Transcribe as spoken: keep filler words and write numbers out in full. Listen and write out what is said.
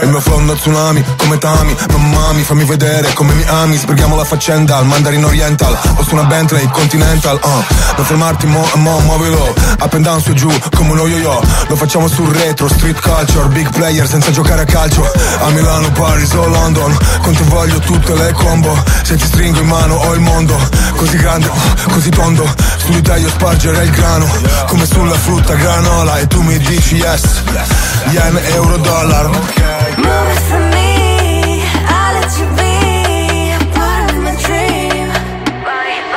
Il mio flow è uno tsunami, come Tami. Mammami, fammi vedere come mi ami. Sbrighiamo la faccenda al Mandarin Oriental o su una Bentley Continental. uh. Non fermarti, mo, mo, muovilo. Up and down, su e giù, come uno yo-yo. Lo facciamo sul retro, street culture. Big player senza giocare a calcio. A Milano, Paris o London. Con te voglio tutte le combo. Se ti stringo in mano ho il mondo. Così grande, uh, così tondo. Su di te io spargerei il grano. Come sulla frutta granola. E tu mi dici yes. Yen, euro, dollar. Muove